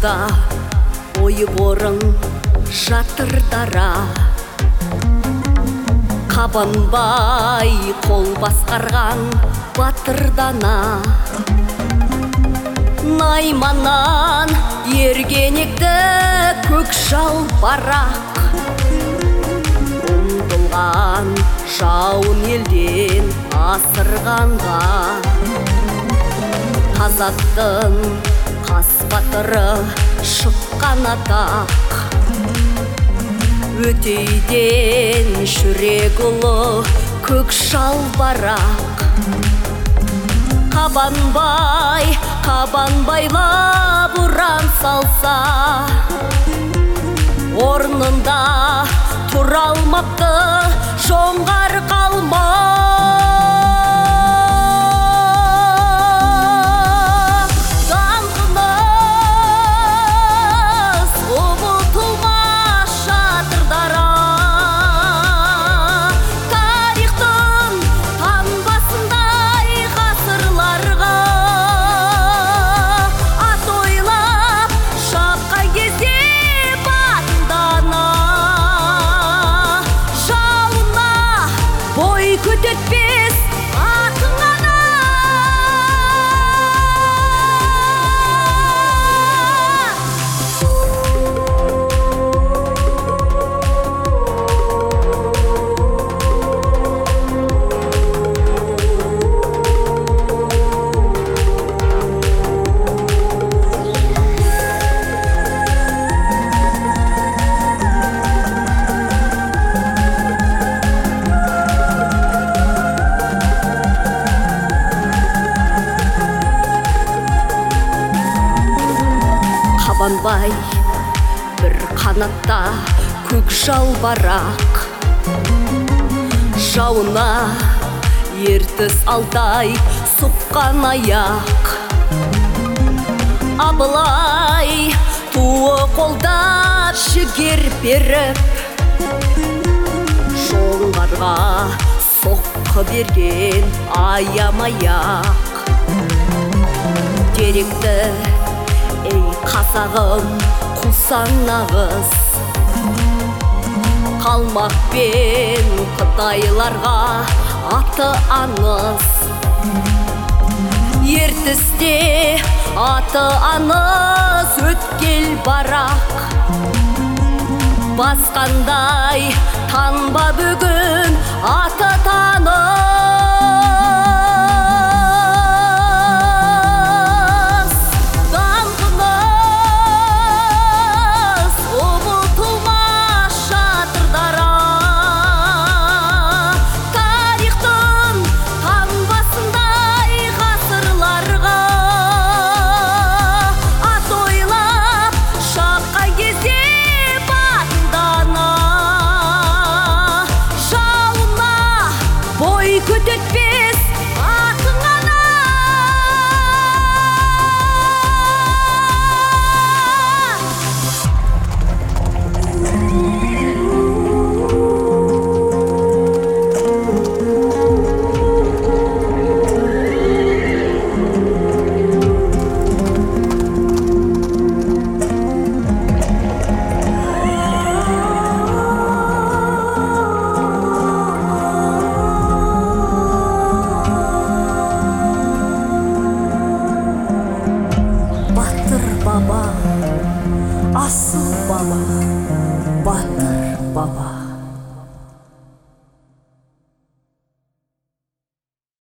Қашықта ойып орын жатыр дара, қабанбай қол басқарған батыр дана. Найманнан ергенекті көк жал барақ, ұмтылған жауын елден асырғанға. Қазақтың қас батыры шыққан атақ, өтейден жүрек ұлы көк жал барақ. Қабанбайлап ұран салса, орнында тұра алмапты жоңғар қалмақ. Даңқымыз ұмытылмас жатыр дара, тарихтың таңбасындай ғасырларға. Ат ойлап шапқан кезде батындана, жауына бой көтертпес атың ғана. Қабанбай бір қанатта көк жал барақ, жауына ертіс алтай соққан аяқ. Абылай туы қолдап жігер беріп, жоңғарға соққы берген аямай-ақ. Деректі ей қазағым құлсаң нағыз, қалмақ пен қытайларға аты аңыз. Ертісте аты аңыз өткел барақ, басқандай танба бүгін аты таныс. Көтертпес атың ғана. Баба, асыл баба, батыр баба.